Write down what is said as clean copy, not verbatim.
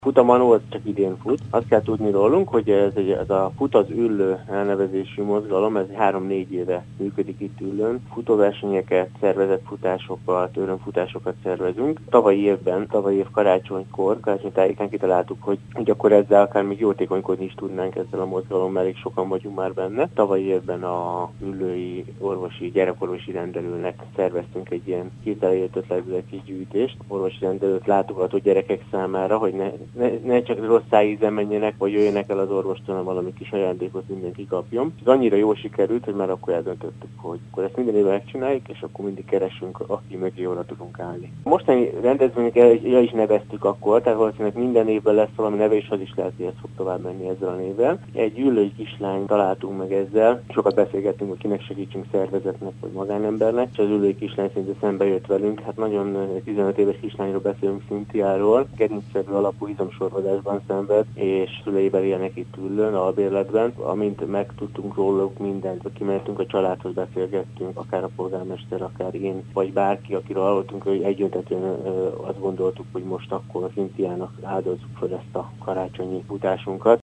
Fut a Manó, csak idén fut. Azt kell tudni rólunk, hogy ez a Fut az Üllő elnevezésű mozgalom, ez 3-4 éve működik itt Üllőn. Futóversenyeket, szervezett futásokat, örömfutásokat szervezünk. Tavalyi év karácsony tájékán kitaláltuk, hogy akkor ezzel akár még jótékonykodni is tudnánk ezzel a mozgalommal, elég sokan vagyunk már benne. Tavalyi évben a üllői gyerekorvosi rendelőnek szerveztünk egy ilyen hirtelen jött ötletületi gyűjtést, orvosi rendelőt látogató gyerekek számára, hogy ne csak rossz szájízen menjenek, vagy jöjjenek el az orvostól, hanem valami kis ajándékot mindenki kapjon. Ez annyira jól sikerült, hogy már akkor eldöntöttük, hogy akkor ezt minden évben megcsináljuk, és akkor mindig keresünk, aki mögé oda tudunk állni. Mostani rendezvényeket is neveztük akkor, tehát valószínűleg minden évben lesz valami neve, és az is lehet, hogy ez fog tovább menni ezzel a névvel. Egy üllői kislány találtunk meg ezzel, sokat beszélgettünk, hogy kinek segítsünk, szervezetnek vagy magánembernek, és az üllői kislány szinte szembe jött velünk. Hát nagyon 15 éves kislányról beszélünk, Szintiáról, gerincszerű alapú izomsorvadásban szenved, és szüleivel élnek itt Üllőn, albérletben. Amint megtudtunk róluk mindent, kimentünk a családhoz, beszélgettünk, akár a polgármester, akár én, vagy bárki, akiről hallottunk, hogy egyöntetően azt gondoltuk, hogy most akkor Szintiának áldozzuk fel ezt a karácsonyi futásunkat.